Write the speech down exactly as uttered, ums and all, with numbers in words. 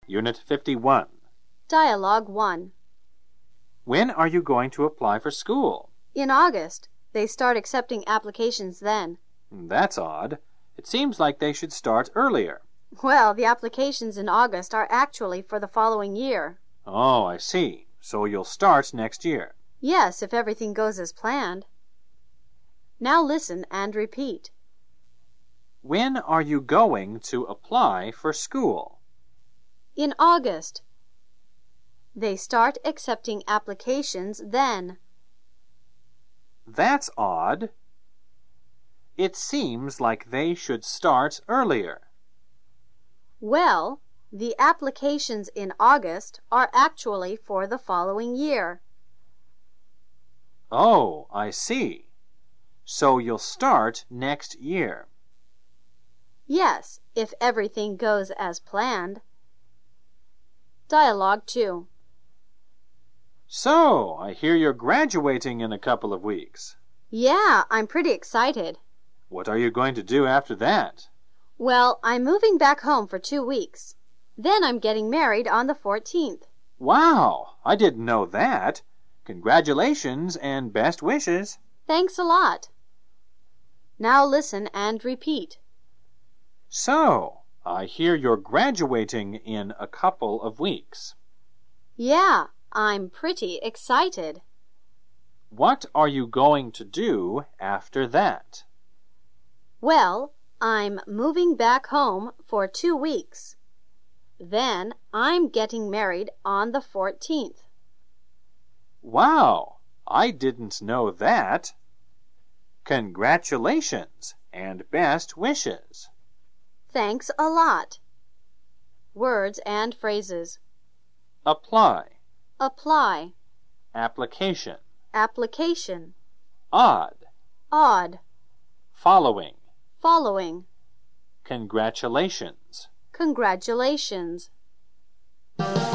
Unit fifty-one. Dialogue one. When are you going to apply for school? In August. They start accepting applications then. That's odd. It seems like they should start earlier. Well, the applications in August are actually for the following year. Oh, I see. So you'll start next year. Yes, if everything goes as planned. Now listen and repeat. When are you going to apply for school? In August. They start accepting applications then. That's odd. It seems like they should start earlier. Well, the applications in August are actually for the following year. Oh, I see. So you'll start next year. Yes, if everything goes as planned. Dialogue two. So, I hear you're graduating in a couple of weeks. Yeah, I'm pretty excited. What are you going to do after that? Well, I'm moving back home for two weeks. Then I'm getting married on the fourteenth. Wow, I didn't know that. Congratulations and best wishes. Thanks a lot. Now listen and repeat. So, I hear you're graduating in a couple of weeks. Yeah, I'm pretty excited. What are you going to do after that? Well, I'm moving back home for two weeks. Then I'm getting married on the fourteenth. Wow, I didn't know that. Congratulations and best wishes. Thanks a lot. Words and phrases. Apply. Apply. Application. Application. Odd. Odd. Following. Following. Congratulations. Congratulations.